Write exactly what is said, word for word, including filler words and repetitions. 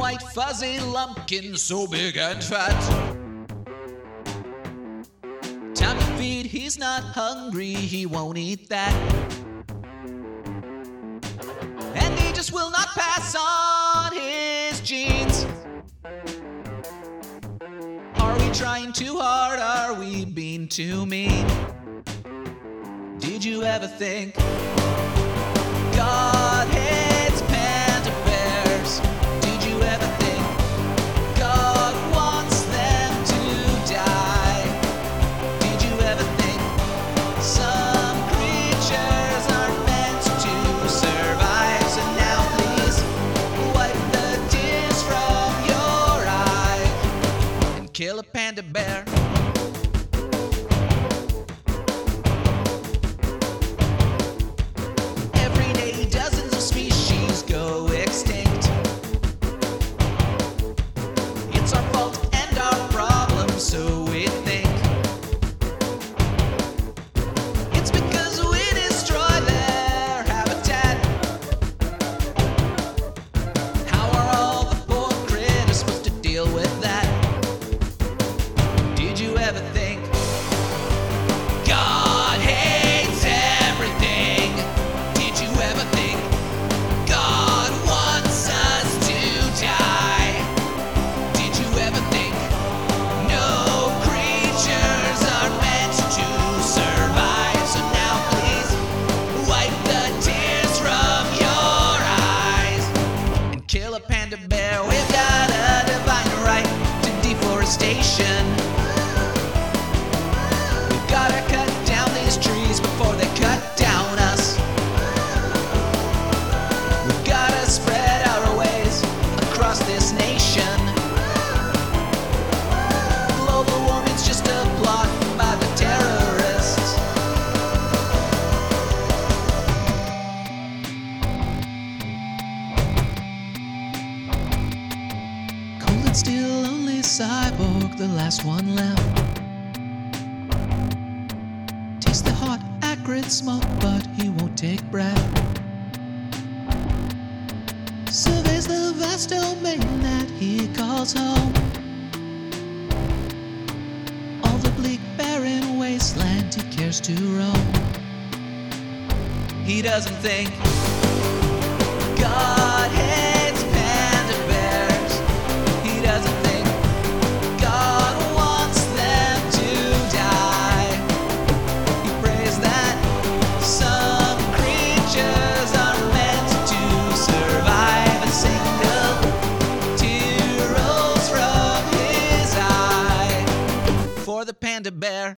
white fuzzy lumpkin so big and fat. Time to feed, he's not hungry, he won't eat that. And he just will not pass on his genes. Are we trying too hard? Are we being too mean? Did you ever think God hates panda bears? Did you ever think God wants them to die? Did you ever think some creatures are meant to survive? So now please wipe the tears from your eye and kill a panda bear. So we think it's because we destroy their habitat. How are all the poor critters supposed to deal with that? Did you ever think God hates everything? Did you ever think God wants us to die? Did you ever think kill a panda bear? We've got a divine right to deforestation. We've gotta cut down these trees before they cut down us. We've gotta spread out our ways across this nation. Global warming's just a plot by the terrorists. Still only Cyborg, the last one left. Taste the hot, acrid smoke, but he won't take breath. Surveys the vast domain that he calls home. All the bleak, barren wasteland he cares to roam. He doesn't think God hates panda bears. He doesn't think God wants them to die. He prays that some creatures are meant to survive. A single tear rolls from his eye for the panda bear.